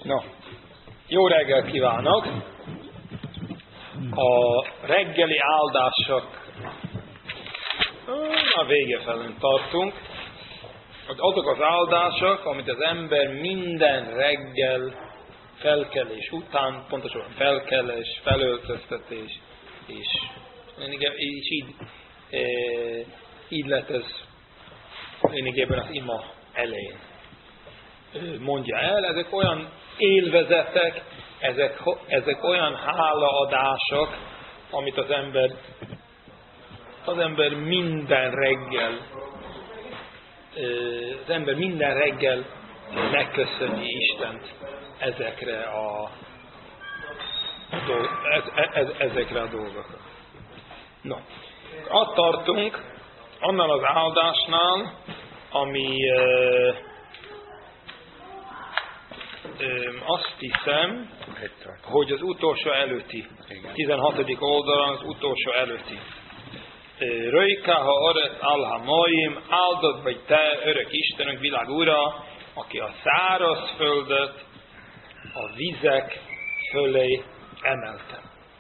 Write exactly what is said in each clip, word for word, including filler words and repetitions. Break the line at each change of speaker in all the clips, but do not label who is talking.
No, jó reggel kívánok! A reggeli áldások a vége felén tartunk. Azok az áldások, amit az ember minden reggel felkelés után, pontosan felkelés, felöltöztetés, és, és így, e, így lett ez lényegében az ima elején. Mondja el, ezek olyan élvezetek, ezek, ezek olyan hálaadások, amit az ember, az ember minden reggel, az ember minden reggel megköszöni Istent ezekre a, ezekre a dolgokra. No, ott tartunk, annál az áldásnál, ami azt hiszem, hogy az utolsó előtti, tizenhatodik oldalon az utolsó előtti. Röjkáha aret alhamaim, áldott vagy te, örök Istenünk, világ ura, aki a száraz földet a vizek fölé emelte.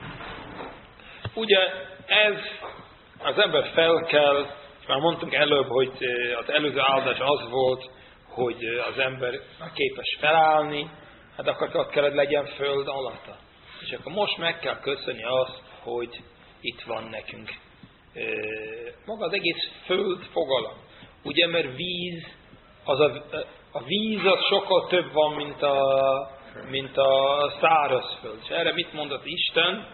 Ugye ez az ember felkel, már mondtunk előbb, hogy az előző áldás az volt, hogy az ember képes felállni, hát akkor ott kellett legyen föld alatta. És akkor most meg kell köszönni azt, hogy itt van nekünk maga az egész föld fogalom. Ugye, mert víz, az a, a víz az sokkal több van, mint a, mint a szárazföld. És erre mit mondott Isten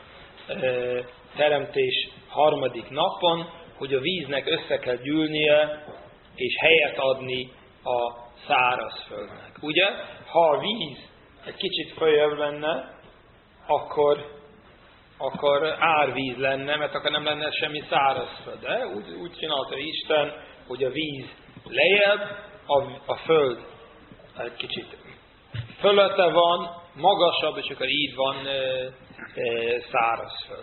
teremtés harmadik napon, hogy a víznek össze kell gyűlnie, és helyet adni a szárazföldnek. Ugye? Ha a víz egy kicsit följebb lenne, akkor, akkor árvíz lenne, mert akkor nem lenne semmi szárazföld. De úgy, úgy csinálta Isten, hogy a víz lejjebb, a, a föld egy kicsit fölötte van, magasabb, és akkor így van e, e, szárazföld.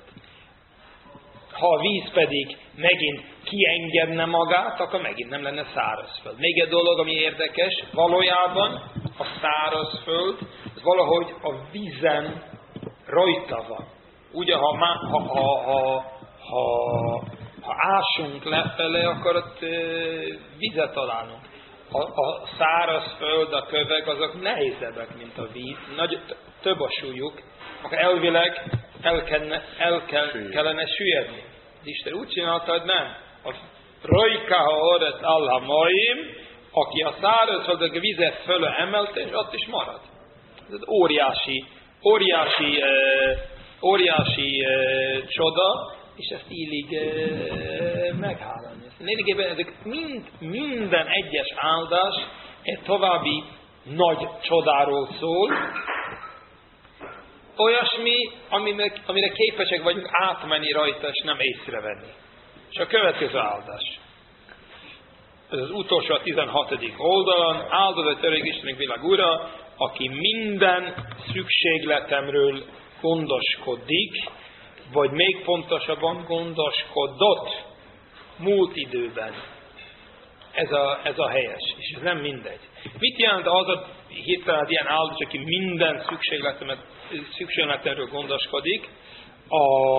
Ha a víz pedig megint kiengedne magát, akkor megint nem lenne szárazföld. Még egy dolog, ami érdekes, valójában a szárazföld valahogy a vízen rajta van. Ugye, ha, ha, ha, ha, ha, ha ásunk lefele, akkor ott e, vizet találunk. A, a szárazföld, a kövek, azok nehézebbek, mint a víz. Nagy, több a súlyuk, akkor elvileg el, kellene, el kell, kellene süllyedni. Isten úgy csinálta, hogy nem. A rojkáha oret alhamaim, aki a szárazföldök vizet fölö emelte, és ott is marad. Ez egy óriási, óriási, eh, óriási eh, csoda, és ezt illik eh, meghálani. Lényegében ezek mind, minden egyes áldás egy további nagy csodáról szól, olyasmi, amire, amire képesek vagyunk átmenni rajta, és nem észrevenni. És a következő áldás. Ez az utolsó, a tizenhatodik oldalon. Áldott örök Istenünk, világ ura, aki minden szükségletemről gondoskodik, vagy még pontosabban gondoskodott múlt időben. Ez a, ez a helyes, és ez nem mindegy. Mit jelent az a hirtelen ilyen áldás, aki minden szükségletemről gondoskodik? A,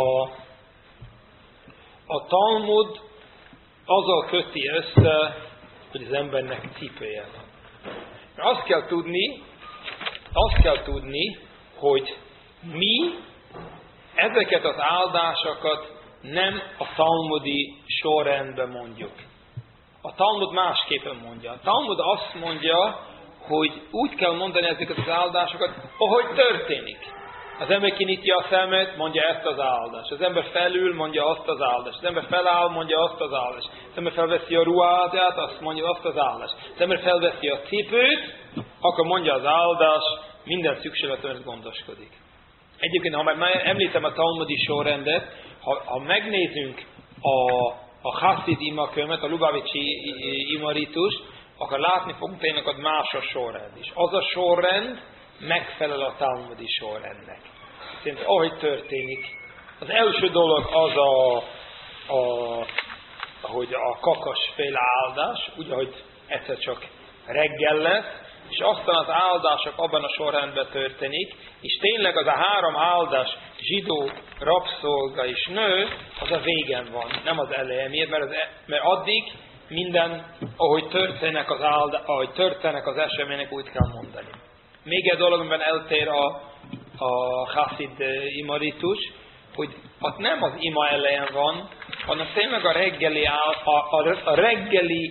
a Talmud azzal köti össze, hogy az embernek cipője van. Azt kell tudni, azt kell tudni, hogy mi ezeket az áldásokat nem a talmudi sorrendben mondjuk. A Talmud másképpen mondja. A Talmud azt mondja, hogy úgy kell mondani ezeket az áldásokat, ahogy történik. Az ember kinyitja a szemet, mondja ezt az áldást. Az ember felül, mondja azt az áldást. Az ember feláll, mondja azt az áldást. Az ember felveszi a ruházát, azt mondja azt az áldást. Az ember felveszi a cipőt, akkor mondja az áldás, minden szükségletemről gondoskodik. Egyébként, ha már említem a talmudi sorrendet, ha, ha megnézünk a, a Hasid imakönyvet, a Lubavicsi imaritust, akkor látni fogunk tényleg, hogy más a sorrend is. Az a sorrend megfelel a talmudi sorrendnek. Szerint ahogy történik. Az első dolog az a, a hogy a kakasféle áldás, úgy, ahogy egyszer csak reggel lesz, és aztán az áldások abban a sorrendben történik, és tényleg az a három áldás, zsidó, rabszolga és nő, az a végen van, nem az eleje. Miért? Mert, az, mert addig minden, ahogy történnek az, álda, ahogy történnek az események, úgy kell mondani. Még egy dolog, amiben eltér a, a Hasid imaritus, hogy ott nem az ima elejen van, hanem tényleg a reggeli, áll, a, a, a reggeli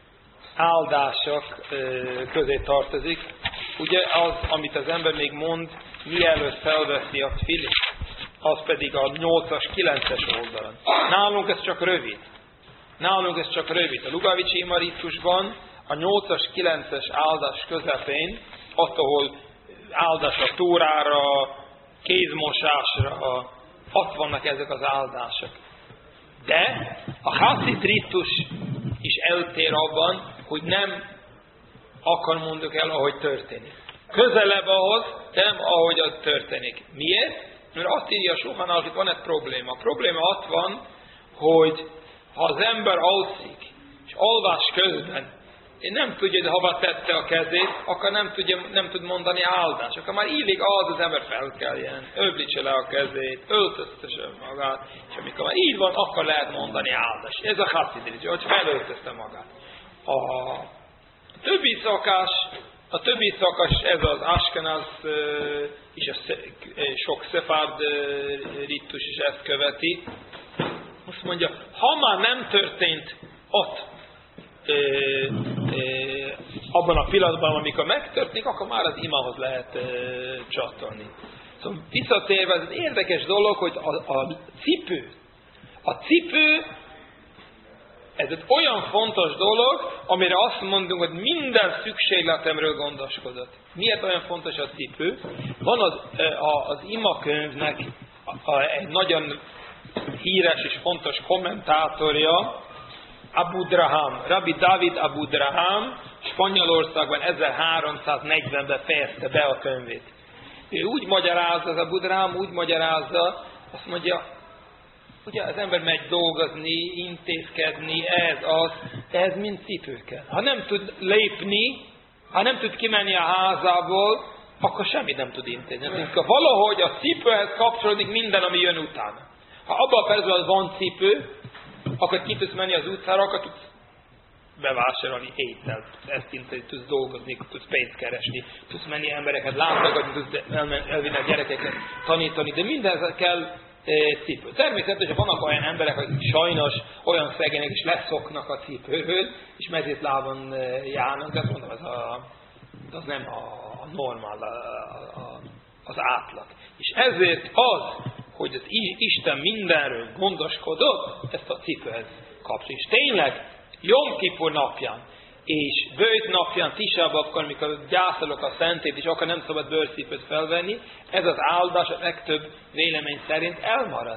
áldások közé tartozik. Ugye az, amit az ember még mond, mielőtt felveszi a tfilit, az pedig a nyolcas, kilences oldalon. Nálunk ez csak rövid. Nálunk ez csak rövid. A Lugavicsi imaritusban a nyolcas, kilences áldás közepén, ott, ahol áldás a túrára, kézmosásra, ott vannak ezek az áldások. De a Hasid ritus is eltér abban, hogy nem akar mondjuk el, ahogy történik. Közelebb ahhoz, de nem ahogy az történik. Miért? Mert azt írja sokan, hogy van egy probléma. A probléma ott van, hogy ha az ember alszik, és alvás közben nem tudja, hogy hova tette a kezét, akkor nem, tudja, nem tud mondani áldást. Akkor már illik az, az ember felkeljen, öblítse le a kezét, öltöztesse magát, és amikor már így van, akkor lehet mondani áldást. Ez a Hasid, hogy felöltözte magát. A többi szakás, a többi szakás, ez az Ashkenaz és a sok szefárd ritus is ezt követi. Azt mondja, ha már nem történt ott, Ö, ö, abban a pillanatban, amikor megtörténik, akkor már az imához lehet ö, csatolni. Szóval visszatérve, ez egy érdekes dolog, hogy a, a cipő, a cipő, ez egy olyan fontos dolog, amire azt mondunk, hogy minden szükségletemről gondoskodott. Miért olyan fontos a cipő? Van az, az imakönyvnek egy nagyon híres és fontos kommentátorja, Abu Draham, Rabbi David Abu Draham, Spanyolországban ezerháromszáznegyvenben fejezte be a könyvét. Ő úgy magyarázza, az Abu Draham úgy magyarázza, azt mondja, ugye az ember megy dolgozni, intézkedni, ez az, ez mind cipő kell. Ha nem tud lépni, ha nem tud kimenni a házából, akkor semmit nem tud intézni. Akkor valahogy a cipőhez kapcsolódik minden, ami jön utána. Ha abban a percben van cipő, akkor ki tudsz menni az utcára, akkor tudsz bevásárolni ételt, ezt intézni, tudsz dolgozni, tudsz pénzt keresni, tudsz menni embereket látogatni, tudsz elvinni a gyerekeket tanítani, de mindenhez kell e, cipő. Természetesen vannak olyan emberek, akik sajnos olyan szegények is leszoknak a cipőről, és mezítlábon járnak, de azt mondom, az, a, az nem a, a normál, a, a, az átlag. És ezért az, hogy az Isten mindenről gondoskodott, ezt a cipőhez kapcsolja. És tényleg, Jom Kipur napján, és bőjt napján, Tisababkor, amikor gyászolok a szentét, és akkor nem szabad bőrcipőt felvenni, ez az áldás a legtöbb vélemény szerint elmarad.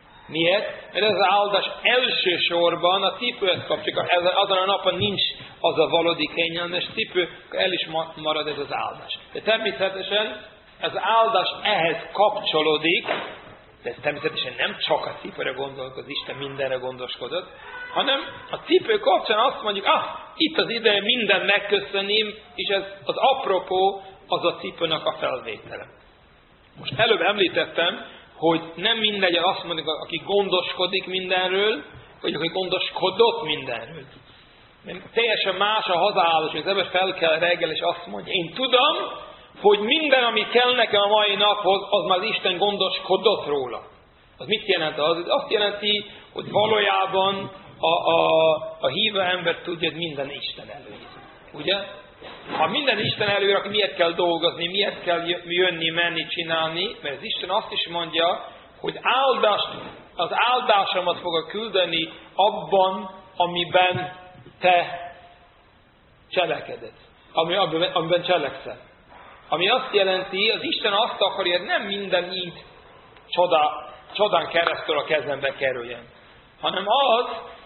Miért? Mert ez az áldás elsősorban a cipőhez kapcsolja. Azon a napon nincs az a valódi kényelmes cipő, el is marad ez az áldás. De természetesen ez az áldás ehhez kapcsolódik, de természetesen nem csak a cipőre gondolok, az Isten mindenre gondoskodott, hanem a cipő kapcsán azt mondjuk, ah, itt az ideje minden megköszönni, és ez az apropó, az a cipőnek a felvétele. Most előbb említettem, hogy nem mindegy, azt mondjuk, aki gondoskodik mindenről, vagy aki gondoskodott mindenről. Mert teljesen más a hazaállás, hogy az ember fel kell reggel, és azt mondja, én tudom, hogy minden, ami kell nekem a mai naphoz, az már az Isten gondoskodott róla. Az mit jelent az? Azt jelenti, hogy valójában a, a, a hívő ember tudja, hogy minden Isten előír. Ugye? Ha minden Isten előír, akkor miért kell dolgozni, miért kell jönni, menni, csinálni? Mert az Isten azt is mondja, hogy áldást, az áldásomat fogok küldeni abban, amiben te cselekeded. Ami, amiben cselekszel. Ami azt jelenti, az Isten azt akarja, hogy nem minden így csoda, csodán keresztül a kezembe kerüljen. Hanem az,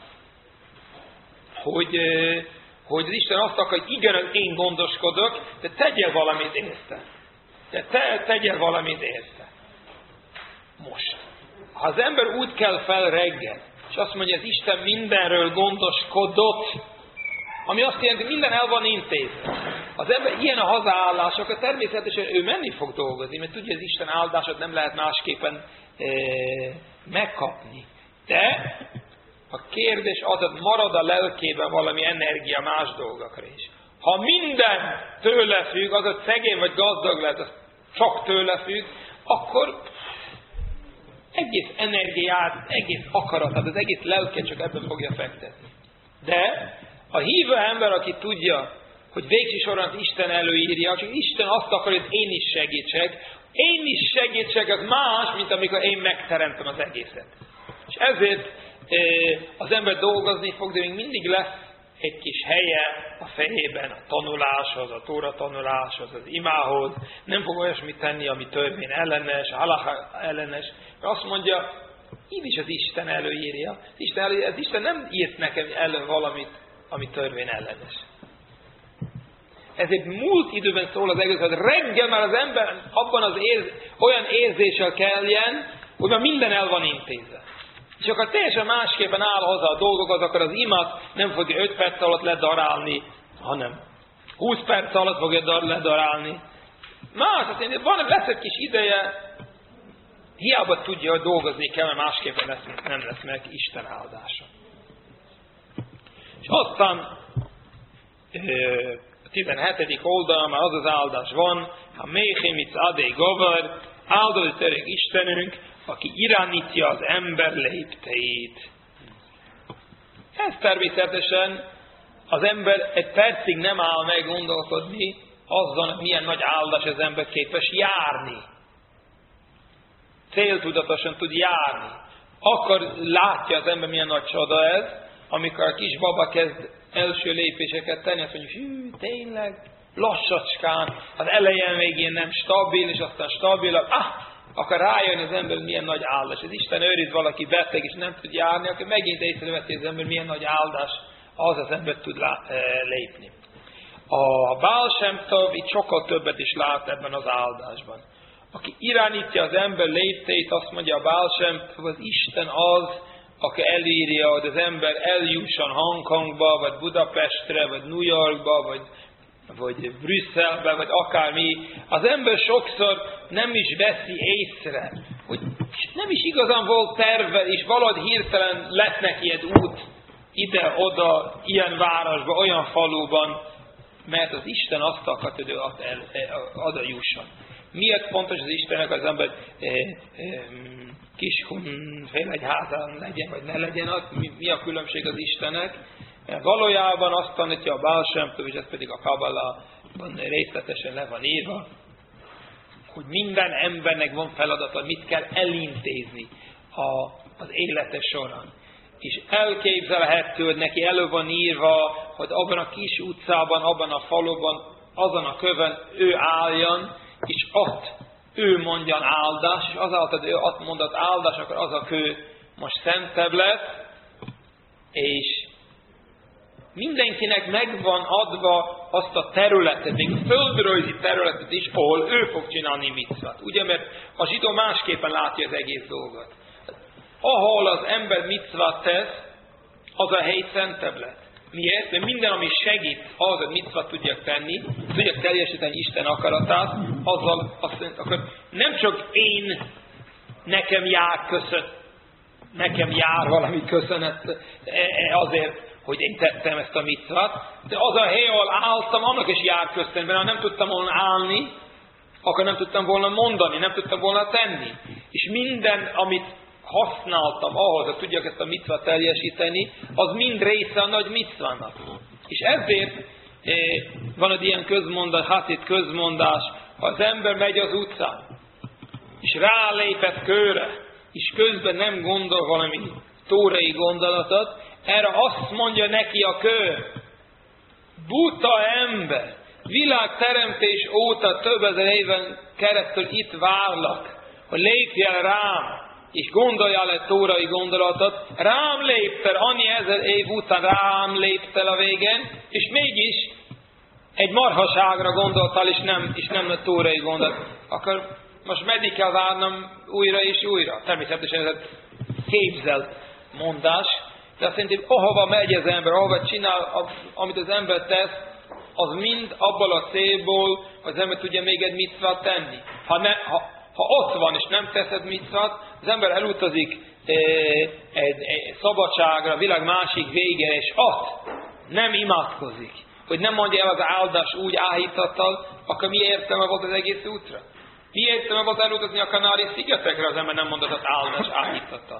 hogy, hogy az Isten azt akar, hogy igen, én gondoskodok, de tegyél valamit érte. De te tegyél valamit érte. Most. Ha az ember úgy kell fel reggel, és azt mondja, az Isten mindenről gondoskodott, ami azt jelenti, hogy minden el van intézve. az ember ilyen a hazaállás, akkor természetesen ő menni fog dolgozni, mert tudja, az Isten áldását nem lehet másképpen e, megkapni. De a kérdés az, hogy marad a lelkében valami energia más dolgokra is. Ha minden tőle függ, az, hogy szegény vagy gazdag lehet, az csak tőle függ, akkor egész energiát, egész akaratát, az egész lelket csak ebben fogja fektetni. De a hívő ember, aki tudja, hogy végső soron Isten előírja, csak Isten azt akarja, hogy én is segítsek, én is segítsek, az más, mint amikor én megteremtem az egészet. És ezért az ember dolgozni fog, de még mindig lesz egy kis helye a fejében a tanuláshoz, a tóra tanuláshoz, az imához. Nem fog olyasmit tenni, ami törvény ellenes, halacha ellenes. Azt mondja, így is az Isten előírja. Az Isten, előírja. Az Isten nem írt nekem elő valamit, ami törvény ellenes. Ezért múlt időben szól az egész, hogy reggel már az ember abban az érz, olyan érzéssel keljen, hogy már minden el van intézve. És akkor teljesen másképpen áll hozzá a dolgokat, akkor az imat nem fogja öt perc alatt ledarálni, hanem húsz perc alatt fogja ledarálni. Más, azt mondja, van, lesz egy kis ideje, hiába tudja, hogy dolgozni kell, mert másképpen lesz, nem lesz meg Isten áldása. És aztán a tizenhetedik oldalon már az az áldás van, ha méhémic adé govar, áldott öreg Istenünk, aki irányítja az ember lépteit. Ez természetesen az ember egy percig nem áll meg gondolkodni azzal, hogy milyen nagy áldás az ember képes járni. Céltudatosan tud járni. Akkor látja az ember, milyen nagy csoda ez, amikor a kis baba kezd első lépéseket tenni, azt mondja, hű, tényleg, lassacskán, az elején még ilyen nem stabil, és aztán stabilabb, ah, akkor rájön az ember, milyen nagy áldás. Az Isten őriz, valaki beteg, és nem tud járni, akkor megint észreveti az ember, milyen nagy áldás, az az ember tud lá- lépni. A Baal Shem Tov itt sokkal többet is lát ebben az áldásban. Aki irányítja az ember lépteit, azt mondja a Baal Shem Tov, az Isten az, aki elírja, hogy az ember eljusson Hongkongba, vagy Budapestre, vagy New Yorkba, vagy vagy Brüsszelbe, vagy akármi, az ember sokszor nem is veszi észre, hogy nem is igazán volt terve, és valahogy hirtelen lett neki egy út ide-oda, ilyen városba, olyan faluban, mert az Isten azt akart, hogy ő oda jusson. Miért fontos az Istennek az ember e, e, Kishun félegyházán legyen, vagy ne legyen az? Mi, mi a különbség az Istennek? Mert valójában azt tanítja a Baal Shem Tov, és ez pedig a Kabbalában részletesen le van írva, hogy minden embernek van feladata, mit kell elintézni a, az élete során. És elképzelhető, hogy neki elő van írva, hogy abban a kis utcában, abban a faluban, azon a kövön ő álljon, és ott ő mondjan áldás, és azáltal, hogy ő ott mondott áldás, akkor az a kő most szentebb lesz, és mindenkinek megvan adva azt a területet, még a földrajzi területet is, ahol ő fog csinálni micvát. Ugye, mert a zsidó másképpen látja az egész dolgot. Ahol az ember micvát tesz, az a hely szentebb lett. Miért? Mert minden, ami segít az, hogy micvát tudjak tenni, tudjak teljesíteni Isten akaratát, azzal azt, akkor nem csak én, nekem jár köszön, nekem jár valami köszönet azért, hogy én tettem ezt a micvát, de az a hely, ahol álltam, annak is jár köszönben, mert ha nem tudtam volna állni, akkor nem tudtam volna mondani, nem tudtam volna tenni. És minden, amit használtam ahhoz, hogy tudjak ezt a micvát teljesíteni, az mind része a nagy micvának. És ezért eh, van egy ilyen közmondás, hát itt közmondás, ha az ember megy az utcán, és rálépett kőre, és közben nem gondol valami tórai gondolatot, erre azt mondja neki a kő, buta ember, világteremtés óta több ezer éven keresztül itt várlak, hogy lépjél rám, és gondoljál egy tórai gondolatot, rám léptel, annyi ezer év után rám léptel a végén, és mégis egy marhaságra gondoltál, és nem, és nem a tórai gondolat. Akkor most meddig kell várnom újra és újra? Természetesen ez egy képzelt mondás, de azt jelenti, hogy ahova megy az ember, ahova csinál, amit az ember tesz, az mind abból a célból, hogy az ember tudja még egy micvát tenni. Ha, ne, ha, ha ott van és nem teszed micvát, az ember elutazik e, egy, egy szabadságra, a világ másik végére, és ott nem imádkozik. Hogy nem mondja el az áldás úgy áhítattal, akkor mi értelme volt az egész útra? Mi értelme volt elutazni a Kanári-szigetekre, az ember nem mondott az áldás áhítattal?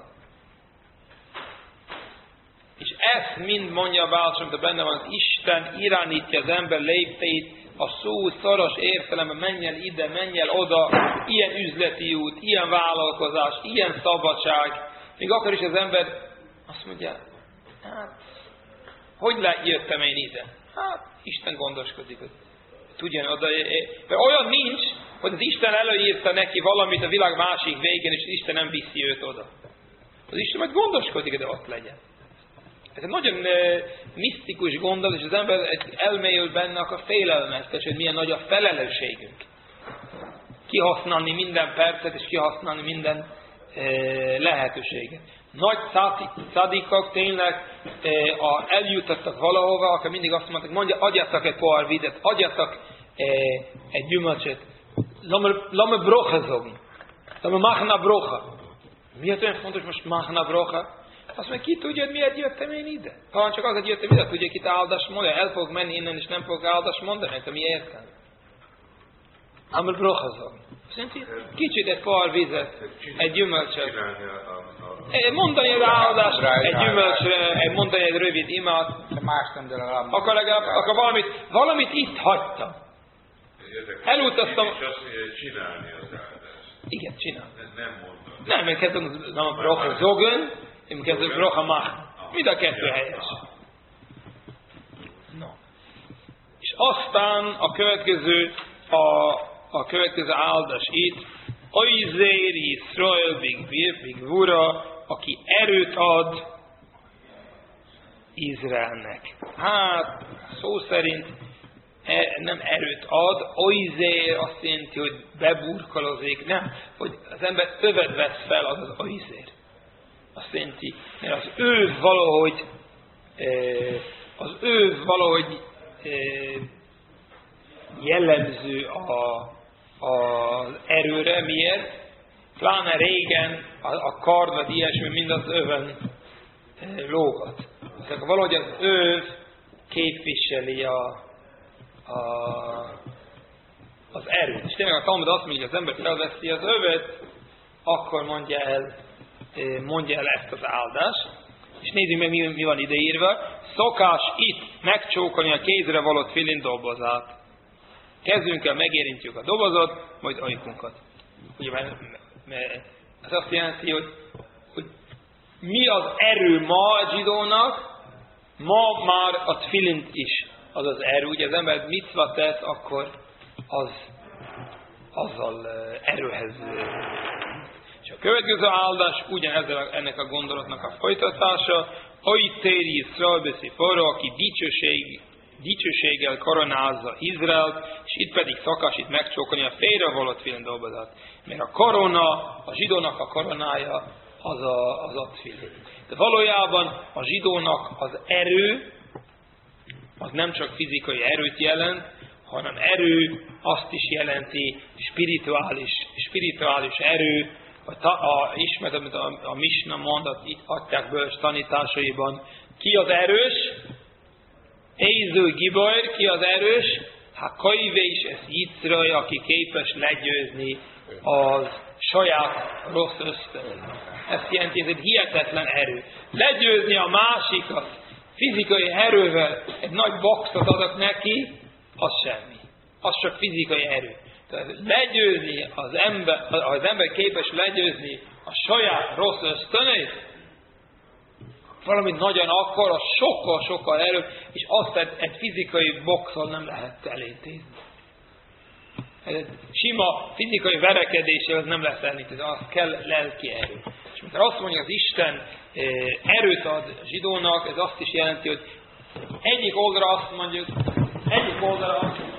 És ezt mind mondja a Baál Shem Tov, benne van, az Isten irányítja az ember lépteit, a szó szoros értelemben, menj el ide, menj el oda, ilyen üzleti út, ilyen vállalkozás, ilyen szabadság. Még akkor is az ember azt mondja, hát, hogy jöttem én ide? Hát, Isten gondoskodik, hogy tudjon oda. De olyan nincs, hogy az Isten előírta neki valamit a világ másik végén, és az Isten nem viszi őt oda. Az Isten majd gondoskodik, de ott legyen. Ez egy nagyon uh, misztikus gondolat, és az ember elmélyül benne, akkor félelmeztes, hogy milyen nagy a felelősségünk. Kihasználni minden percet, és kihasználni minden uh, lehetőséget. Nagy szadikok tényleg uh, a, eljutottak valahova, akkor mindig azt mondták, mondja, adjatok egy pohár vizet, adjatok uh, egy gyümölcsöt. Lamme brocha zogni. Lamme machna brocha. Miért olyan fontos most machna brocha? Azt mondja, ki tudja, hogy miért jöttem én ide? Ha csak azért jöttem ide, tudja, itt áldást mondani. El fogok menni innen, és nem fogok áldást mondani, de mi értem? Amel brochazom. Kicsit egy pohár vizet, egy gyümölcsöt. Mondani az áldást, egy gyümölcsre, egy mondani egy rövid imát. Akkor legalább, akkor valamit, valamit itt hagytam. Elutaztam.
És azt mondja, hogy csinálni az áldást.
Igen, csinálni.
Nem mondani.
Nem, én kezdem a brochazogön, én kezdem brocha mach. Mind a kettő helyes. No. És aztán a következő, a, a következő áldás itt, Oizér Yisrael big vura, aki erőt ad Izraelnek. Hát, szó szerint e, nem erőt ad, Oizér azt jelenti, hogy beburkolozik, nem, hogy az ember övet vesz fel, az az Oizér. Azt jelenti, mert az ő valahogy az ő valahogy jellemző a, az erőre. Miért? Pláne régen a, a kard vagy ilyesmi mind az övön lógat. Szóval valahogy az öv képviseli a, a, az erőt. És tényleg a Talmud azt mondja, hogy az ember felveszi az övet, akkor mondja el mondja el ezt az áldást, és nézzük meg, mi, mi van ideírva. Szokás itt megcsókolni a kézre való tfilin dobozát. Kezünkkel megérintjük a dobozot, majd ajkunkat. Ugye, mert, mert ez azt jelenti, hogy, hogy mi az erő ma a zsidónak, ma már a tfilint is az az erő. Ugye az ember micva tesz, akkor az azzal erőhez. És a következő áldás ugyanezzel ennek a gondolatnak a folytatása, Oitéri Yisrael beszifora, aki dicsőség, dicsőséggel koronázza Izraelt, és itt pedig szakás itt megcsókolni a félrevaló tfilin dobozat. Mert a korona, a zsidónak a koronája az a, az a tfilin. De valójában a zsidónak az erő, az nem csak fizikai erőt jelent, hanem erő azt is jelenti spirituális, spirituális erő. A, ta, a, ismert, amit a, a Misna mondat, itt adták bölcs tanításaiban. Ki az erős? Éző Gibajr, ki az erős? Ha Kajvés ez Yitzraj, aki képes legyőzni az saját rossz ösztönöt. Ezt jelenti, ez egy hihetetlen erő. Legyőzni a másikat fizikai erővel, egy nagy boxot adok neki, az semmi. Az csak fizikai erő. Tehát legyőzni az ember, ha az ember képes legyőzni a saját rossz ösztönét, valamit nagyon akar, az sokkal-sokkal erőbb, és azt egy, egy fizikai boxon nem lehet elintézni. Egy sima fizikai verekedéssel az nem lesz elintézni, az kell lelki erő. És amikor azt mondja, az Isten erőt ad a zsidónak, ez azt is jelenti, hogy egyik oldalra azt mondjuk, egyik oldalra azt mondjuk,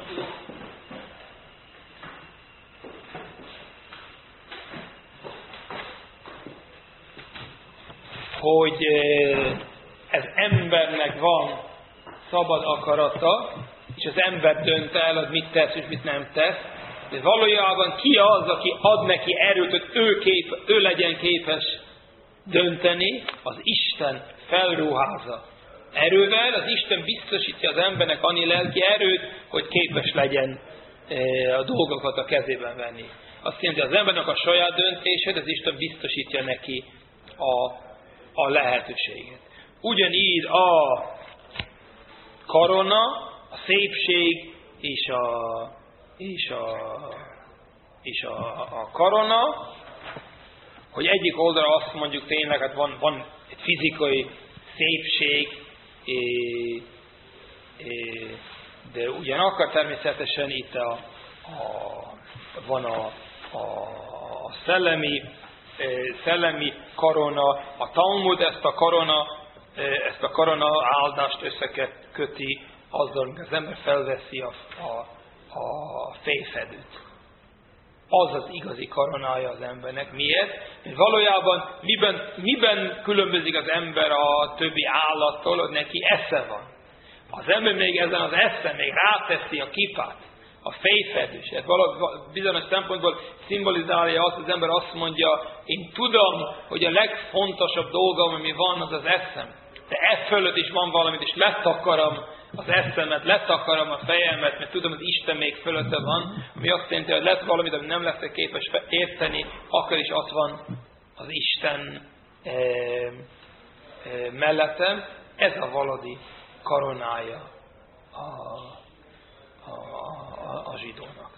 hogy ez embernek van szabad akarata, és és az ember dönt el, hogy mit tesz és mit nem tesz. De valójában ki az, aki ad neki erőt, hogy ő, kép, ő legyen képes dönteni? Az Isten felruházza erővel, az Isten biztosítja az embernek annyi lelki erőt, hogy képes legyen a dolgokat a kezében venni. Azt jelenti, az embernek a saját döntését, az Isten biztosítja neki a, a lehetőséget. Ugyanígy a korona, a szépség és a, és a, és a, a korona, hogy egyik oldalra azt mondjuk tényleg, hát van, van egy fizikai szépség, é, é, de ugyanakkor természetesen itt a, a, van a, a, a szellemi, szellemi korona, a Talmud ezt a korona, ezt a korona áldást összeköti azzal, hogy az ember felveszi a, a, a fejfedőt. Az az igazi koronája az embernek. Miért? Mert valójában miben, miben különbözik az ember a többi állattól, hogy neki esze van. Az ember még ezen az esze még ráteszi a kipát, a fejfedős. Hát bizonyos szempontból szimbolizálja azt, az ember azt mondja, én tudom, hogy a legfontosabb dolgom, ami van, az az eszem. De e fölött is van valamit, és letakarom az eszemet, letakarom a fejemet, mert tudom, hogy Isten még fölötte van, ami azt jelenti, hogy lesz valamit, amit nem leszek képes érteni, akkor is ott van az Isten e, e, mellettem. Ez a valódi koronája a, a, a, a zsidónak.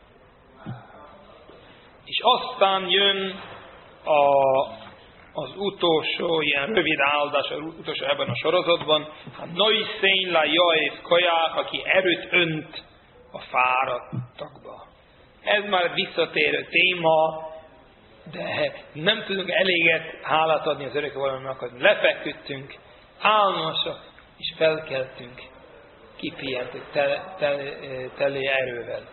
És aztán jön a az utolsó, ilyen rövid áldás, az utolsó ebben a sorozatban, a Noi Szény la Jaév Kaják, aki erőt önt a fáradtakba. Ez már visszatérő téma, de nem tudunk eléget hálát adni az örökkévalónak, hogy lefeküdtünk, álmosak, és felkeltünk, kipihentünk tele, tele, tele erővel.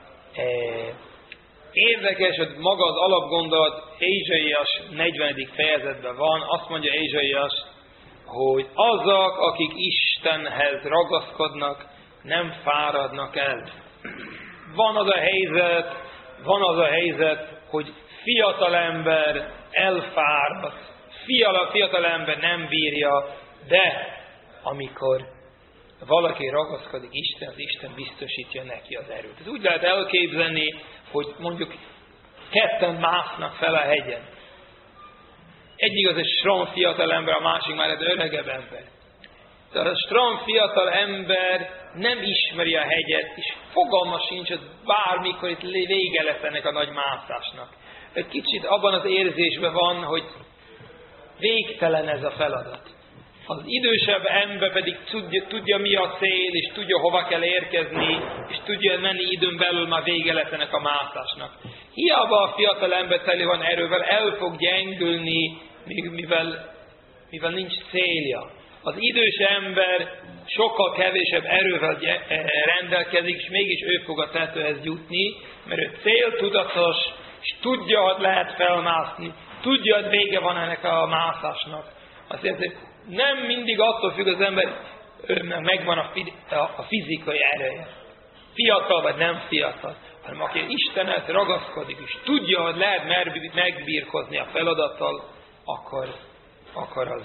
Érdekes, hogy maga az alapgondolat Ézsaiás negyvenedik fejezetben van, azt mondja Ézsaiás, hogy azok, akik Istenhez ragaszkodnak, nem fáradnak el. Van az a helyzet, van az a helyzet, hogy fiatal ember elfárad, fiatal, fiatal ember nem bírja, de amikor valaki ragaszkodik Isten, az Isten biztosítja neki az erőt. Ez úgy lehet elképzelni, hogy mondjuk ketten másznak fel a hegyen. Egyik az egy strom fiatal ember, a másik már egy öregebb ember. Tehát a strom fiatal ember nem ismeri a hegyet, és fogalma sincs, hogy bármikor itt vége lesz ennek a nagy mászásnak. Egy kicsit abban az érzésben van, hogy végtelen ez a feladat. Az idősebb ember pedig tudja, tudja mi a cél, és tudja hova kell érkezni, és tudja menni időn belül már vége lesz ennek a mászásnak. Hiába a fiatal ember teli van erővel, el fog gyengülni, mivel, mivel nincs célja. Az idős ember sokkal kevésebb erővel rendelkezik, és mégis ő fog a tetőhez jutni, mert ő céltudatos, és tudja, hogy lehet felmászni, tudja, hogy vége van ennek a mászásnak. Azt jelenti, nem mindig attól függ az ember, mert megvan a fizikai ereje. Fiatal vagy nem fiatal, hanem aki Istenhez ragaszkodik, és tudja, hogy lehet megbírkozni a feladattal, akkor, akkor az,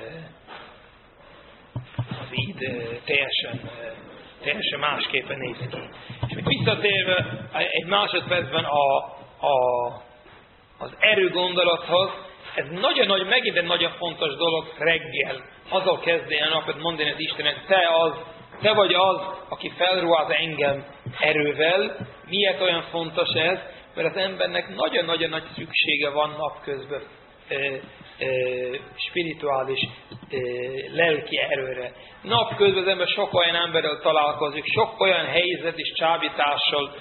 az így teljesen, teljesen másképpen néz ki. És még visszatérve egy másodpercben a, a, az erő gondolathoz, ez nagyon nagy, megint egy nagyon fontos dolog reggel. Azzal kezdi a napot mondani az Istennek, te, az, te vagy az, aki felruház engem erővel. Miért olyan fontos ez? Mert az embernek nagyon-nagyon nagy szüksége van napközben e, e, spirituális, e, lelki erőre. Napközben az ember sok olyan emberrel találkozik, sok olyan helyzet és csábítással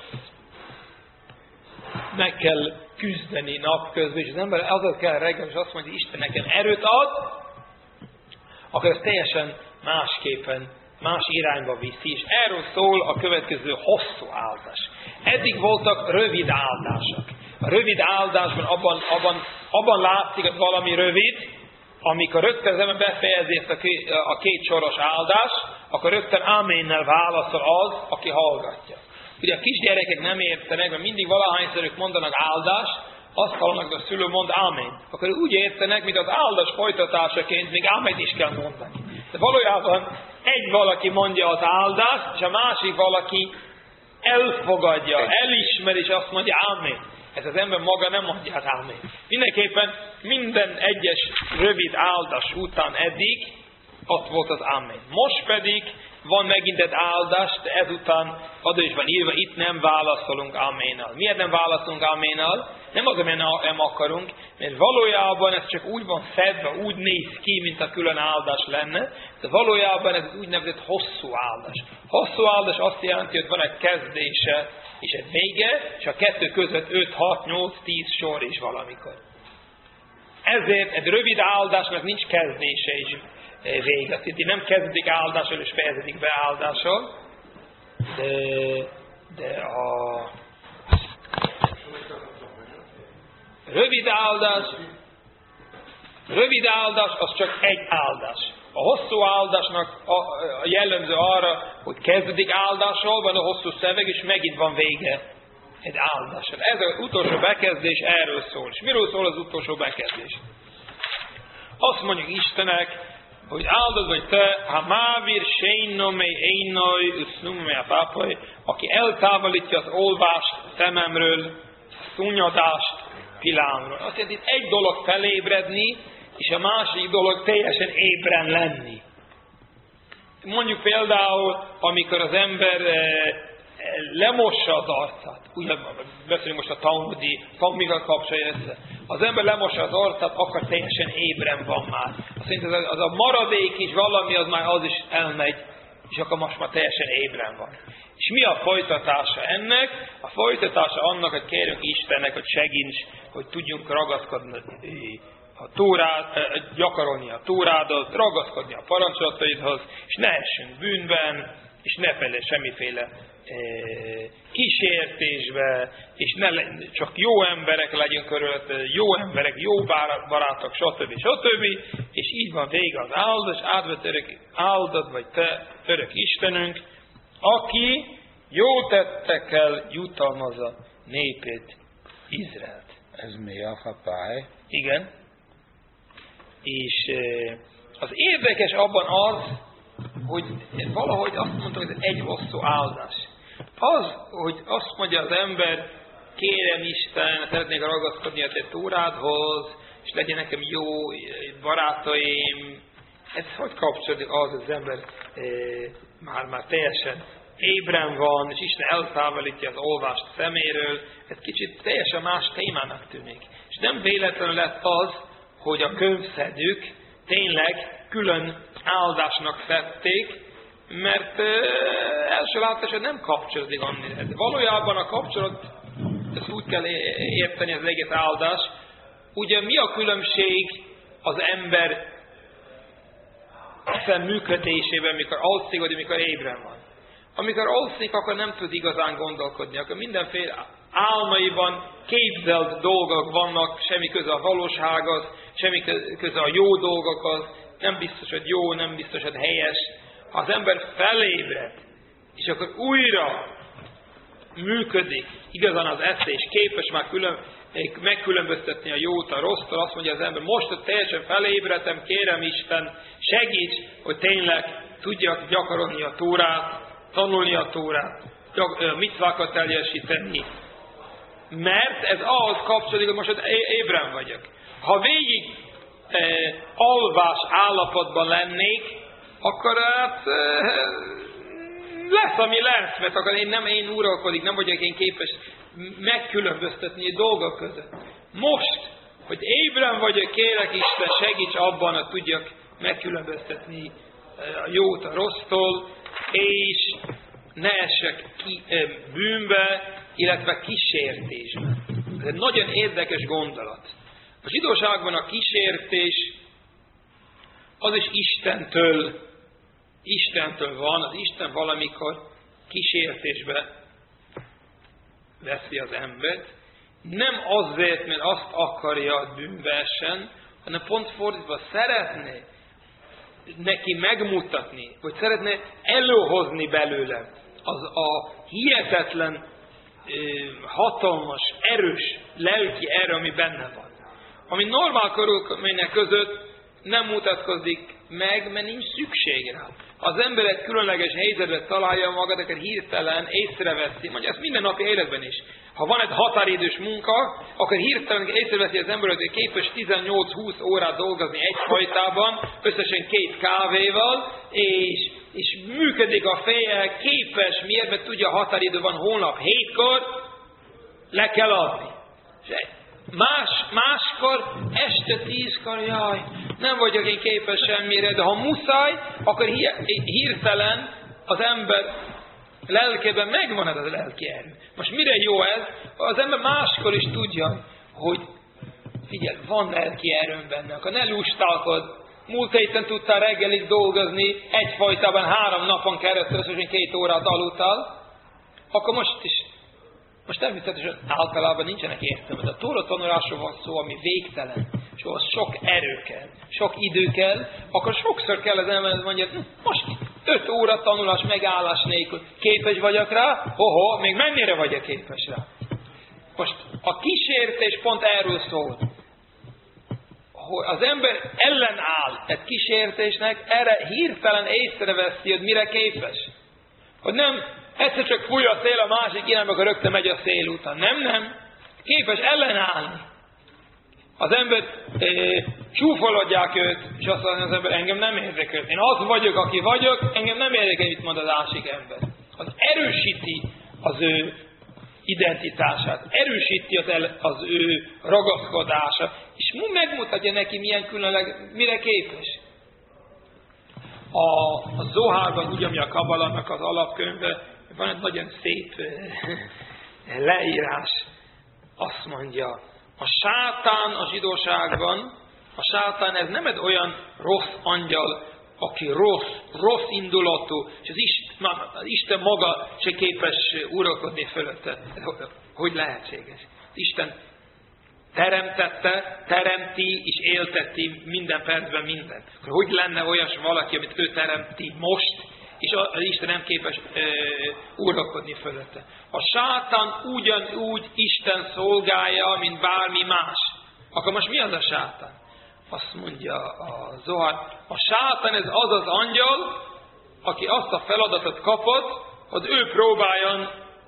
meg kell küzdeni napközben, és az ember azért kell reggel, és azt mondja, Isten nekem erőt ad, akkor ez teljesen másképpen, más irányba viszi, és erről szól a következő hosszú áldás. Eddig voltak rövid áldások. A rövid áldásban abban, abban, abban látszik, hogy valami rövid, amikor rögtön az ember befejezi ezt a két, a két soros áldást, akkor rögtön áménnel válaszol az, aki hallgatja. Ugye a kisgyerekek nem értenek, mert mindig valahányszor ők mondanak áldást, azt hallanak, hogy a szülő mond ámén. Akkor úgy értenek, mint az áldás folytatásaként még ámét is kell mondani. De valójában egy valaki mondja az áldást, és a másik valaki elfogadja, elismer, és azt mondja ámén. Ez az ember maga nem mondja az ámén. Mindenképpen minden egyes rövid áldás után eddig ott volt az ámén. Most pedig van megint egy áldás, de ezután adó is van írva, itt nem válaszolunk áménnal. Miért nem válaszolunk áménnal? Nem azért, mert nem akarunk, mert valójában ez csak úgy van szedve, úgy néz ki, mint a külön áldás lenne, de valójában ez úgynevezett hosszú áldás. Hosszú áldás azt jelenti, hogy van egy kezdése és egy vége, és a kettő között öt, hat, nyolc, tíz sor is valamikor. Ezért egy rövid áldásnak nincs kezdése és vége. Itt nem kezdik áldással és fejezedik be áldással, de, de a rövid áldás, rövid áldás az csak egy áldás. A hosszú áldásnak a, a jellemző arra, hogy kezdődik áldással, van a hosszú szöveg, és megint van vége egy áldással. Ez az utolsó bekezdés erről szól. És miről szól az utolsó bekezdés? Azt mondjuk Istennek, hogy áldod vagy te, ha mávir sejnomé éjnaj, üsznumé a pápai, aki eltávolítja az olvást szememről, szunyadást pillámról. Azt jelenti, itt egy dolog felébredni, és a másik dolog teljesen ébren lenni. Mondjuk például, amikor az ember eh, lemossa az arcát, ugye beszélünk most a talmudi, talmudival kapcsolja össze. Az ember lemossa az arcát, akkor teljesen ébren van már. Azt jelenti, az, az a maradék is valami, az már az is elmegy, és akkor most már teljesen ébren van. És mi a folytatása ennek? A folytatása annak, hogy kérünk Istennek, hogy segíts, hogy tudjunk ragaszkodni a Tórát, gyakorolni a Tórádat, ragaszkodni a parancsolataidhoz, és ne essünk bűnben, és ne felé semmiféle e, kísértésbe, és ne le, csak jó emberek legyünk körülött, jó emberek, jó barátok, stb. stb. És így van vége az áldás, áldott örök, áldott vagy te, örök Istenünk, aki jó tettekkel jutalmazza népét, Izraelt.
Ez mi a fapály?
Igen. És az érdekes abban az, hogy valahogy azt mondtam, hogy ez egy hosszú áldás. Az, hogy azt mondja az ember, kérem Isten, szeretnék ragaszkodni a te Tórádhoz, és legyen nekem jó barátaim. Ez hogy kapcsolódik az, hogy az ember e, már, már teljesen ébren van, és Isten eltávolítja az olvást szeméről. Ez kicsit teljesen más témának tűnik. És nem véletlenül lett az, hogy a könyvszedők tényleg külön áldásnak szedték, mert e, első látásra nem kapcsolódik annyira. Valójában a kapcsolat, ezt úgy kell érteni az egész áldás, ugye mi a különbség az ember eszem működésében, mikor alszik, vagy mikor ébren van. Amikor alszik, akkor nem tud igazán gondolkodni, akkor mindenféle álmaiban képzelt dolgok vannak, semmi köze a valósághoz, semmi köze a jó dolgokhoz, nem biztos, hogy jó, nem biztos, hogy helyes. Ha az ember felébred, és akkor újra működik igazán az esze, és képes már külön, megkülönböztetni a jót a rossztól, azt mondja az ember, most, hogy teljesen felébredtem, kérem Isten, segíts, hogy tényleg tudjak gyakorolni a Tórát, tanulni a Tórát, micvákat teljesíteni. Mert ez ahhoz kapcsolódik, hogy most ébren vagyok. Ha végig e, alvás állapotban lennék, akkor hát e, lesz, ami lesz, mert akkor én nem én uralkodik, nem vagyok én képes megkülönböztetni a dolgok között. Most, hogy ébren vagyok, kérek Isten, segíts abban, hogy tudjak megkülönböztetni a jót a rossztól, és ne essek ki, bűnbe, illetve kísértésbe. Ez egy nagyon érdekes gondolat. A zsidóságban a kísértés az is Istentől, Istentől van, az Isten valamikor kísértésbe veszi az embert. Nem azért, mert azt akarja, hogy bűnbe essen, hanem pont fordítva szeretné neki megmutatni, vagy szeretne előhozni belőle az a hihetetlen, hatalmas, erős lelki erő, ami benne van. Ami normál körülmények között nem mutatkozik meg, mert nincs szükség rá. Ha az ember egy különleges helyzetben találja magát, akkor hirtelen észreveszi, mondja ezt minden napi életben is. Ha van egy határidős munka, akkor hirtelen észreveszi az ember, hogy képes tizennyolc-húsz órát dolgozni egyfajtában, összesen két kávéval, és, és működik a feje, képes, miért, mert tudja, a határidő van holnap hétkor, le kell adni. Más, máskor este tízkor, jaj, nem vagyok én képes semmire, de ha muszáj, akkor hirtelen az ember lelkében megvan ez a lelki erő. Most mire jó ez? Az ember máskor is tudja, hogy figyelj, van lelki erőm benne, akkor ne lustálkod. Múlt héten tudtál reggelig dolgozni, egyfajtában három napon keresztül, összesen két órát aludtál, akkor most is. Most természetesen általában nincsenek értelme, de a Tóra tanulásról van szó, ami végtelen, és ahhoz sok erő kell, sok idő kell, akkor sokszor kell az ember mondja, most öt óra tanulás megállás nélkül képes vagyok rá, hoho, még mennyire vagyok képes rá. Most a kísértés pont erről szól, hogy az ember ellenáll egy kísértésnek, erre hirtelen észreveszi, hogy mire képes. Hogy nem egyszer csak fúj a szél, a másik irányba, akkor rögtön megy a szél után. Nem, nem. Képes ellenállni. Az ember e, csúfolodják őt, és azt mondja az ember, engem nem érdekel. Én az vagyok, aki vagyok, engem nem érdekel, mit mond az másik ember. Az erősíti az ő identitását, erősíti az, el, az ő ragaszkodását, és megmutatja neki, milyen különleg, mire képes. A, a Zohárban, úgy, ami a Kabalának az alapkönyve, van egy nagyon szép leírás. Azt mondja, a sátán a zsidóságban, a sátán ez nem egy olyan rossz angyal, aki rossz, rossz indulatú, és az Isten, az Isten maga se képes uralkodni fölötte. Hogy lehetséges? Az Isten teremtette, teremti és élteti minden percben mindent. Akkor hogy lenne olyas valaki, amit ő teremti most, és az Isten nem képes e, uralkodni fölötte. A sátán ugyanúgy Isten szolgálja, mint bármi más. Akkor most mi az a sátán? Azt mondja a Zohár, a sátán ez az az angyal, aki azt a feladatot kapott, hogy ő próbáljon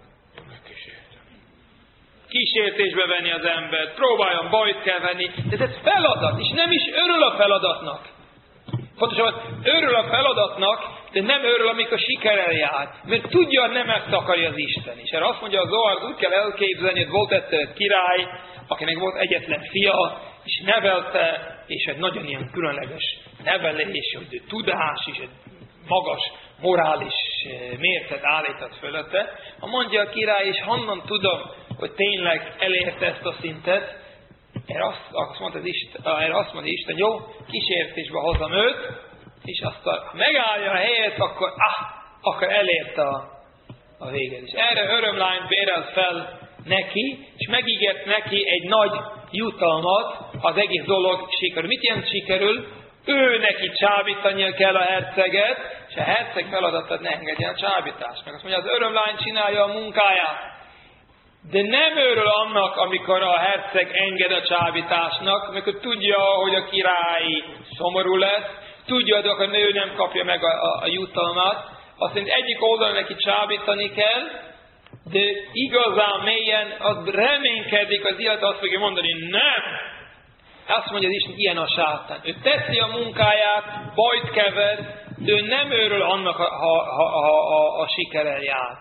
kísértésbe venni az embert, próbáljon bajt keverni, de ez egy feladat, és nem is örül a feladatnak. Pontosabban örül a feladatnak, de nem örül, amikor sikerrel jár. Mert tudja, nem ezt akarja az Isten. És erre azt mondja a Zohár, úgy kell elképzelni, hogy volt egy király, akinek volt egyetlen fia, és nevelte, és egy nagyon ilyen különleges nevelés, hogy tudás, és egy magas morális mércet állított fölötte. Ha mondja a király, és honnan tudom, hogy tényleg elérte ezt a szintet, erre azt, azt mondta az Isten, erre azt mondja Isten, jó, kísértésbe hozom őt, és aztán ha megállja a helyet, akkor, ah, akkor elérte a, a véget. És erre örömlányt bérel fel neki, és megígért neki egy nagy jutalmat, az egész dolog sikerül. Mit jelent sikerül? Ő neki csábítania kell a herceget, és a herceg feladatát ne engedjen a csábítást. Meg azt mondja, az örömlány csinálja a munkáját. De nem örül annak, amikor a herceg enged a csábításnak, amikor tudja, hogy a király szomorú lesz, tudja, hogy akkor ő nem kapja meg a, a, a jutalmat. Azt mondja, egyik oldalon neki csábítani kell, de igazán mélyen az reménykedik az illetve, azt fogja mondani, nem! Azt mondja az Isten, ilyen a sátán. Ő teszi a munkáját, bajt kever, de ő nem örül annak, ha, ha, ha, ha, ha a sikerrel jár.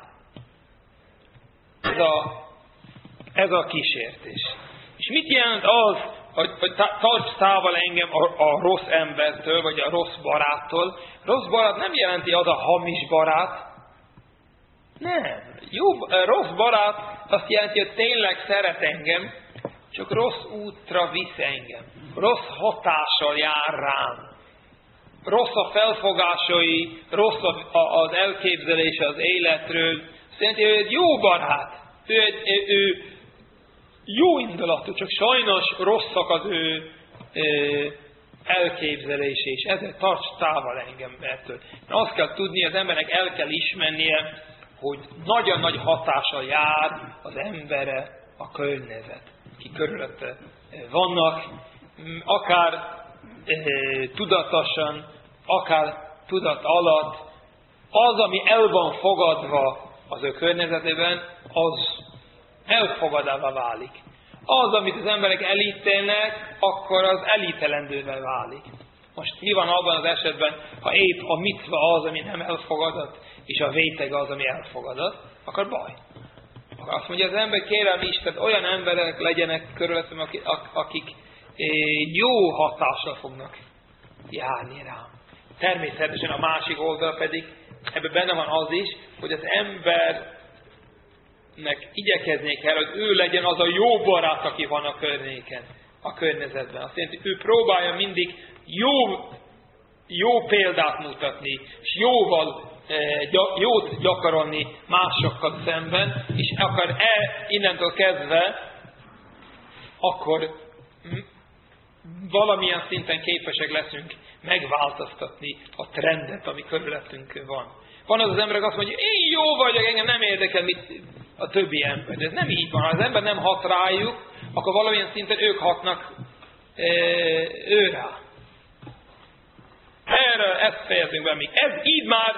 Ez a, ez a kísértés. És mit jelent az, hogy, hogy tarts távol engem a, a rossz embertől, vagy a rossz baráttól? Rossz barát nem jelenti az a hamis barát. Nem. Jó, rossz barát azt jelenti, hogy tényleg szeret engem, csak rossz útra visz engem. Rossz hatással jár rám. Rossz a felfogásai, rossz az elképzelése az életről. Szerintem ő egy jó barát. Ő, ő, ő jó indulatú, csak sajnos rosszak az ő, ő elképzelése, és ezért tarts távol engem ettől. Mert azt kell tudni, az embernek el kell ismernie, hogy nagyon nagy hatással jár az emberre a környezet, ki körülötte vannak, akár e, tudatosan, akár tudat alatt, az, ami el van fogadva az ő környezetében, az elfogadává válik. Az, amit az emberek elítélnek, akkor az elítelendővé válik. Most mi van abban az esetben, ha épp a micva az, ami nem elfogadott, és a véteg az, ami elfogadott, akkor baj. Akkor azt mondja az ember, kérem Isten, olyan emberek legyenek körülöttem, akik, akik jó hatással fognak járni rám. Természetesen a másik oldal pedig, ebben benne van az is, hogy az embernek igyekezni kell, hogy ő legyen az a jó barát, aki van a környéken, a környezetben. Azt jelenti, ő próbálja mindig jó, jó példát mutatni, és jóval, jót gyakorolni másokkal szemben, és akar e, innentől kezdve, akkor valamilyen szinten képesek leszünk megváltoztatni a trendet, ami körülöttünk van. Van az az ember, aki azt mondja, én jó vagyok, engem nem érdekel mit a többi ember. De ez nem így van. Ha az ember nem hat rájuk, akkor valamilyen szinten ők hatnak e, őrá. Erre ezt fejezünk be még. Ez így már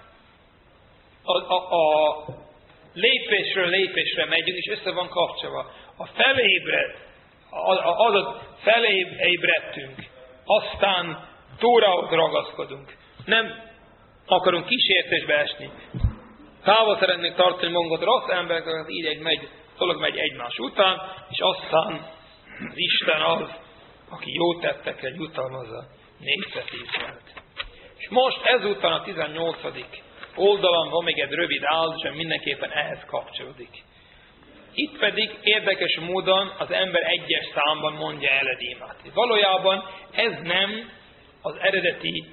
a, a, a lépésről lépésre megyünk, és össze van kapcsolva. A felébred, az a felébredtünk, aztán Tórához ragaszkodunk. Nem akarunk kísértésbe esni. Távol szeretnénk tartani magunkat rossz embereket, így egy megy, dolog megy egymás után, és aztán az Isten az, aki jó tettekre jutalmazza népet Izraelt. És most ezután a tizennyolcadik oldalon van még egy rövid áldás, ami mindenképpen ehhez kapcsolódik. Itt pedig érdekes módon az ember egyes számban mondja el egy imát. Valójában ez nem az eredeti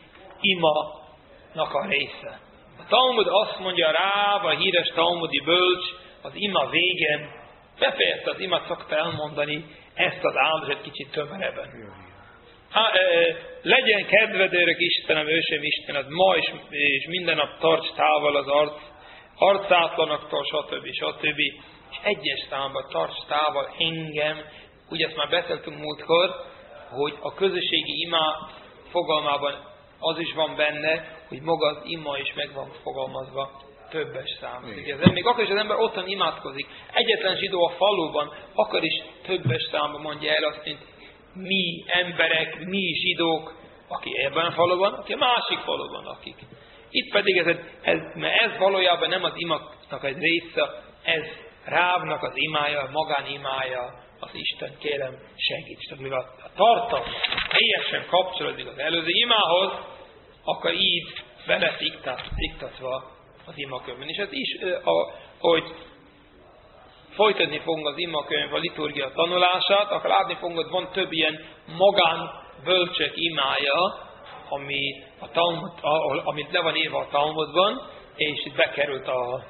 imának a része. A Talmud azt mondja rá, a híres talmudi bölcs az ima végén befejezte az imát, szokta elmondani ezt az áldást egy kicsit tömörebben. Há, e, legyen kedvedőrök Istenem, ősém Istened, ma is és minden nap tarts távol az arc, arcátlanoktól, stb. stb. És egyes számban tarts távol engem, ugye ezt már beszéltünk múltkor, hogy a közösségi ima fogalmában az is van benne, hogy maga az ima is meg van fogalmazva többes szám. Ugye, még akkor is az ember otthon imádkozik. Egyetlen zsidó a faluban, akkor is többes számban mondja el azt, mint mi emberek, mi zsidók, aki ebben a faluban, aki a másik faluban lakik. Itt pedig ez, ez, mert ez valójában nem az imáknak egy része, ez Rávnak az imája, magánimája, az Isten kérem segíts. Tehát mivel a tartalma teljesen kapcsolódik az előző imához, akkor így bele iktatva az imakönyvben. És ez is, hogy folytatni fogunk az imakönyv a liturgia tanulását, akkor látni fogunk, hogy van több ilyen magán bölcsek imája, ami a Talmud, amit le van írva a Talmudban, és itt bekerült a,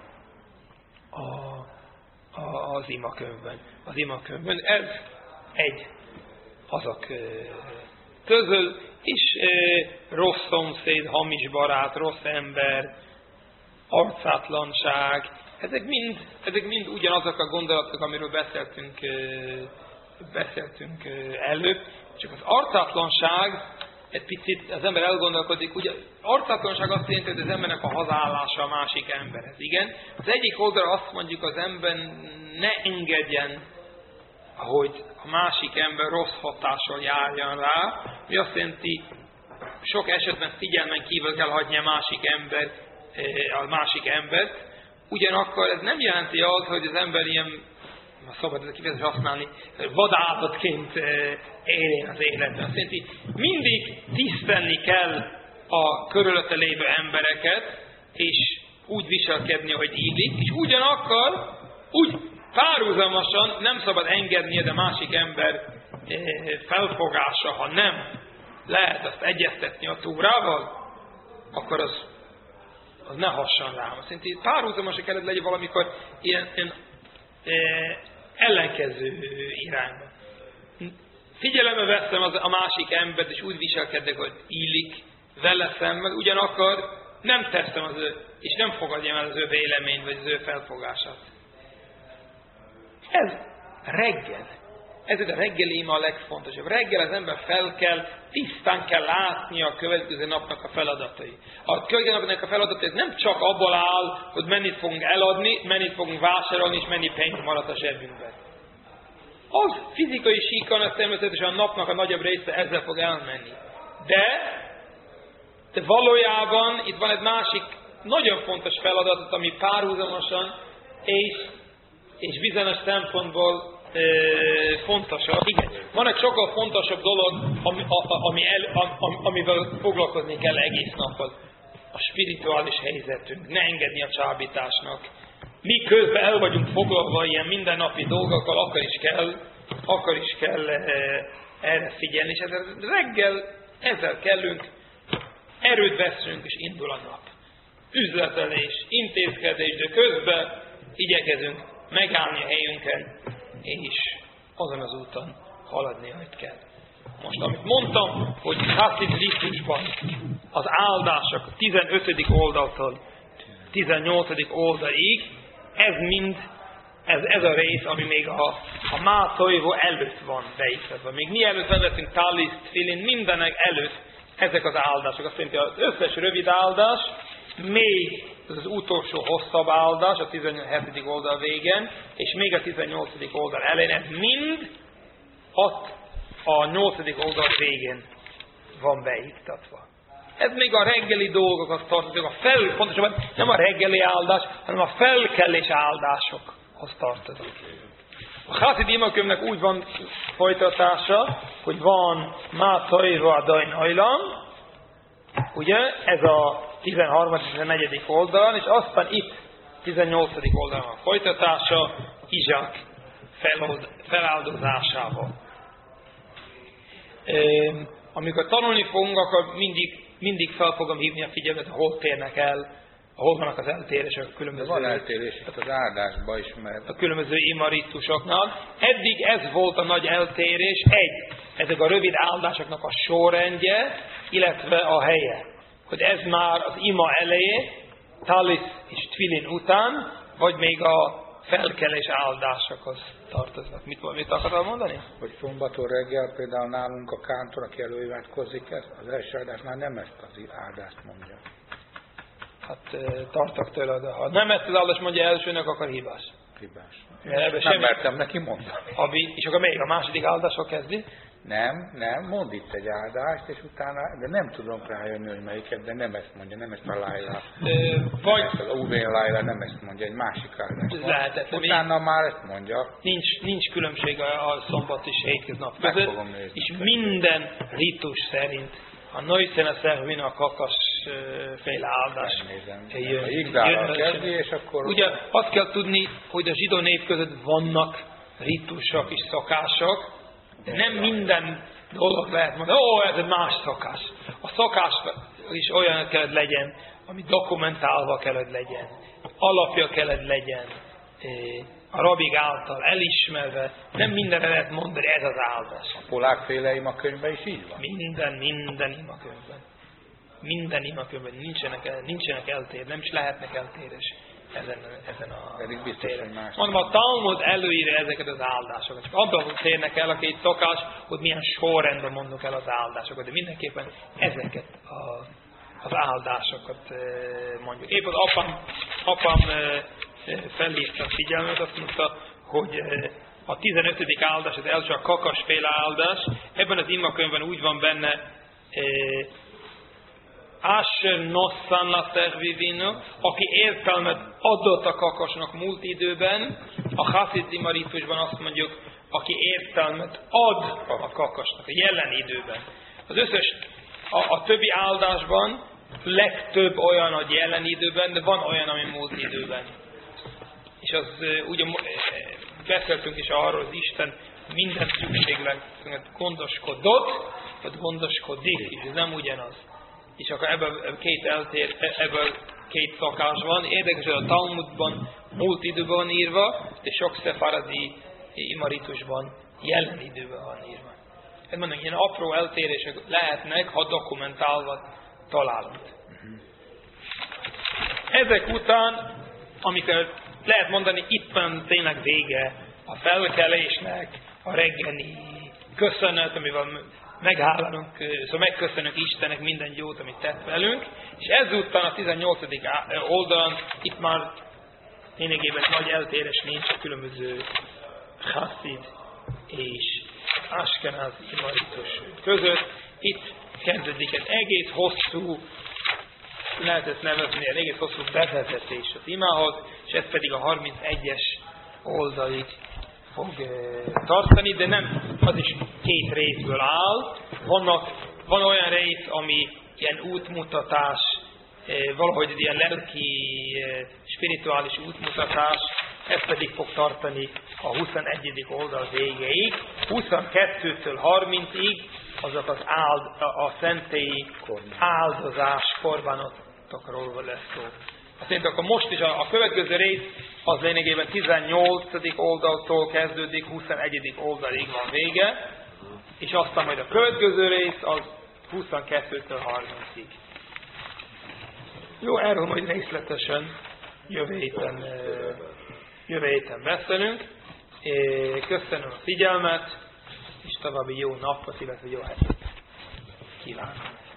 a, a, az imakönyvben. Az imakönyvben. Ez egy azok közül, és rossz szomszéd, hamis barát, rossz ember, arcátlanság, ezek mind, ezek mind ugyanazok a gondolatok, amiről beszéltünk, beszéltünk előbb, csak az arcátlanság, egy picit az ember elgondolkodik, ugye arcátlanság azt jelenti, hogy az embernek a hazállása a másik emberhez. Igen, az egyik oldalra azt mondjuk, az ember ne engedjen, hogy a másik ember rossz hatással járjon rá, mi azt jelenti, sok esetben figyelmen kívül kell hagyni a másik ember, a másik embert, ugyanakkor ez nem jelenti az, hogy az ember ilyen, ha szabad ezt a kifejezést használni, vadállatként éljen az életben. Azt jelenti, mindig tisztelni kell a körülötte lévő embereket, és úgy viselkedni, hogy illik, és ugyanakkor úgy párhuzamosan nem szabad engedni a másik ember felfogása, ha nem lehet azt egyeztetni a Tórával, akkor az, az ne hasson rám. Azt jelenti, párhuzamosan kellett legyen valamikor ilyen, ilyen e, ellenkező irányba. figyelembe veszem az, a másik embert, és úgy viselkedek, hogy illik vele szemben, ugyanakkor nem teszem az ő, és nem fogadjam el az ő véleményt, vagy az ő felfogását. Ez reggel. Ez a reggeli ima a legfontosabb. Reggel az ember fel kell, tisztán kell látni a következő napnak a feladatai. A következő napnak a feladatai nem csak abból áll, hogy mennyit fogunk eladni, mennyit fogunk vásárolni, és mennyi pénz maradt a zsebünkben. Az fizikai síkon, az természetesen a napnak a nagyobb része ezzel fog elmenni. De, de valójában itt van egy másik nagyon fontos feladat, ami párhuzamosan és, és bizonyos szempontból e, fontosabb. Igen, van egy sokkal fontosabb dolog, ami, ami el, am, amivel foglalkozni kell egész napot. A spirituális helyzetünk. Ne engedni a csábításnak. Mi közben el vagyunk foglalva ilyen mindennapi dolgokkal, akkor is kell, akkor is kell e, erre figyelni. És ezzel, reggel ezzel kellünk, erőt veszünk, és indul a nap. Üzletelés, intézkedés, de közben igyekezünk megállni a helyünken, és azon az úton haladni, ahogy kell. Most, amit mondtam, hogy Hasid litusban az áldások a tizenötödik oldaltól tizennyolcadik oldalig, ez mind, ez, ez a rész, ami még a, a Mátojvó előtt van beiktatva. Még mielőtt vezetünk Talis, Tfilin, mindenek előtt ezek az áldások. Azt jelenti, az összes rövid áldás, még ez az utolsó hosszabb áldás, a tizenhetedik oldal végén, és még a tizennyolcadik oldal elején, ez mind ott a nyolcadik oldal végén van beiktatva. Ez még a reggeli dolgokhoz tartozik, a fel, pontosabban nem a reggeli áldás, hanem a felkelés áldásokhoz tartozik. A Hasid imakönyvnek úgy van folytatása, hogy van Mátojva a Dajnajlan, ugye, ez a tizenharmadik tizennegyedik oldalon, és aztán itt tizennyolcadik oldalon a folytatása Izsák feláldozásával. E, amikor tanulni fogunk, akkor mindig, mindig fel fogom hívni a figyelmet, hol térnek el, hol vannak az eltérések a különböző...
De van eltérés az áldásban is, mert...
A különböző imaritusoknál. Eddig ez volt a nagy eltérés. Egy, ezek a rövid áldásoknak a sorrendje, illetve a helye. Hogy ez már az ima elejé, Talis és Tfilin után, vagy még a felkelés áldásokhoz tartoznak. Mit, mit akartál mondani?
Hogy szombaton reggel például nálunk a kántor, aki előiratkozik, az első áldásnál nem ezt az áldást mondja.
Hát tartok tőle, de ha nem ezt az áldást mondja elsőnek, akkor hibás.
Hibás.
Nem
semmi... mertem neki mondani.
Abi, és akkor még a második áldásra kezdi?
Nem, nem, mond itt egy áldást, és utána, de nem tudom rájönni, hogy melyiket, de nem ezt mondja, nem ezt a Laila.
Vagy...
Ezt az Uven Laila nem ezt mondja, egy másik áldást.
Lehetetlen.
Utána én... már ezt mondja.
Nincs, nincs különbség a, a szombat és hétköznap között, és minden ritus szerint a Noisena Szervin a kakas féle áldás jön.
A Jigdállal kezdi, és akkor...
Ugye azt kell tudni, hogy a zsidó nép között vannak ritusok és szokások, de nem minden dolog lehet mondani, ó, ez egy más szokás. A szokás is olyan kellett legyen, ami dokumentálva kellett legyen, alapja kellett legyen, a rabig által elismerve, nem mindenre lehet mondani, ez az áldás.
A polákféle imakönyvben is így van?
Minden, minden imakönyvben. Minden imakönyvben nincsenek, nincsenek eltér, nem is lehetnek eltérés ezen, ezen a téren. Mondom, a Talmud előírja ezeket az áldásokat. Csak abban térnek el a két szokás, hogy milyen sorrendben mondunk el az áldásokat, de mindenképpen ezeket a, az áldásokat mondjuk. Épp az apám, apám felhívta a figyelmet, azt mondta, hogy a tizenötödik áldás, az első a kakasféle áldás, ebben az imakönyvben úgy van benne Asher Nossan la Tervivino, aki értelmet adott a kakasnak múlt időben, a Hasid imaritusban azt mondjuk, aki értelmet ad a kakasnak a jelen időben. Az összes, a, a többi áldásban legtöbb olyan, hogy jelen időben, de van olyan, ami múlt időben. És az ugye beszéltünk is arról, hogy Isten minden szükségletünket gondoskodott, vagy gondoskodik, és ez nem ugyanaz. És akkor ebből két eltér, ebből két szokás van. Érdekes, hogy a Talmudban múlt időben van írva, de sok szefaradi imaritusban jelen időben van írva. hát mondom, ilyen apró eltérések lehetnek, ha dokumentálva találunk. Ezek után, amikor lehet mondani, itt van tényleg vége a felkelésnek, a reggeli köszönet, amivel meghálálunk, szóval megköszönünk Istennek minden jót, amit tett velünk, és ezután a tizennyolcadik oldalon itt már lényegében nagy eltérés nincs a különböző Hasszid és Askenázi imaritus között. Itt kezdődik egy egész hosszú, lehet ezt nevezni, egy egész hosszú bevezetés az imához, és ez pedig a harmincegyes oldalig fog tartani, de nem, az is két részből áll. Vannak, van olyan rész, ami ilyen útmutatás, valahogy ilyen lelki, spirituális útmutatás, ez pedig fog tartani a huszonegyedik oldal végéig. huszonkettőtől harmincig azok az áld, a szentélyi áldozás korbánotokról lesz szó. Azt akkor most is a, a következő rész az lényegében tizennyolcadik oldaltól kezdődik, huszonegyedik oldalig van vége, és aztán majd a következő rész az huszonkettőtől harmincig. Jó, erről majd részletesen jövő héten, jövő héten beszélünk. Köszönöm a figyelmet, és további jó napot, illetve jó hetet kívánok.